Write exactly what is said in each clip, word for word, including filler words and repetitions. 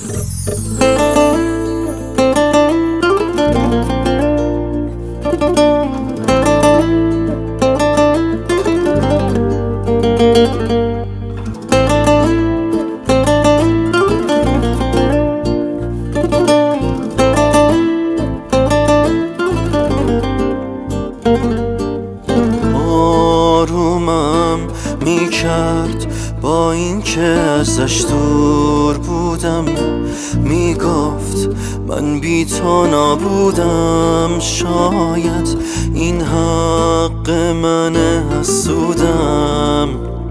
آرومم میکرد با این که ازش دور بودم، میگفت من بی تو نبودم، شاید این حق منه حسودم.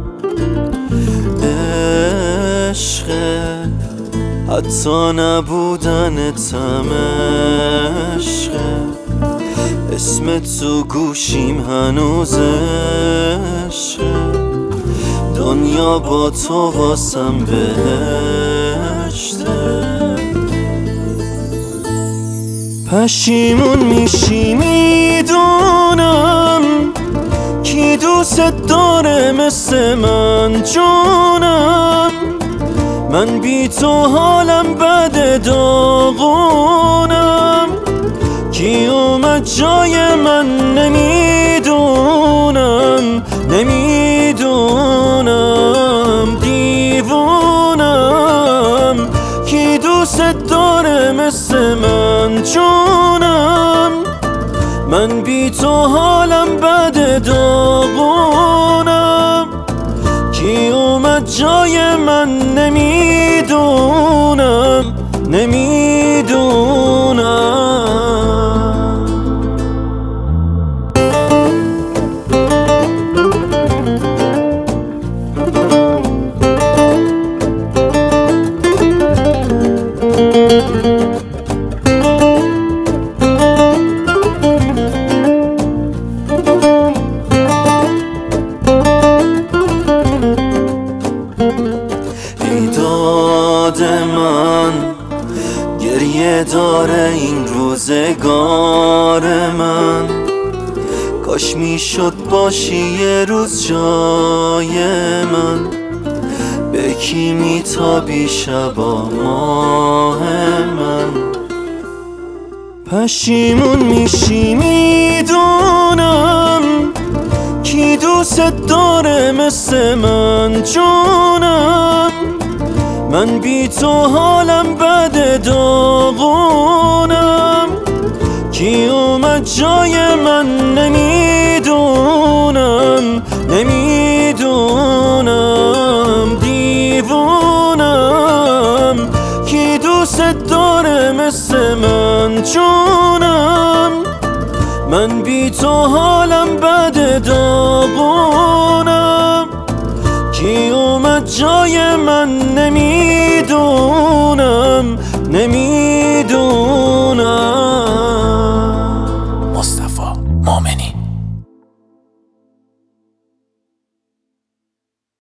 عشقه حتی نبودنتم عشقه، اسم تو گوشیم هنوز عشقه، دنیا با تو واسم بهشته. پشیمون میشی میدونم، کی دوست داره مثل من جونم، من بی تو حالم بده داغونم، کی اومد جای من نمیدونم، نمیدونم دیوونم، کی دوست داره مثل من جونم، من بی تو حالم بده داغونم، کی اومد جای من نمیدونم، نمیدونم. ایداد من گریه داره این روزگار من، کاش میشد باشی یه روز جای من، به کی میتابی شبا ماه من. پشیمون میشی میدونم، کی دوست داره مثل من جونم، من بی تو حالم بده داغونم، کی اومد جای من نمیدونم، نمیدونم دیوونم، کی دوست داره مثل من جونم، من بی تو حالم بده داغونم، کی اومد جای من نمیدونم.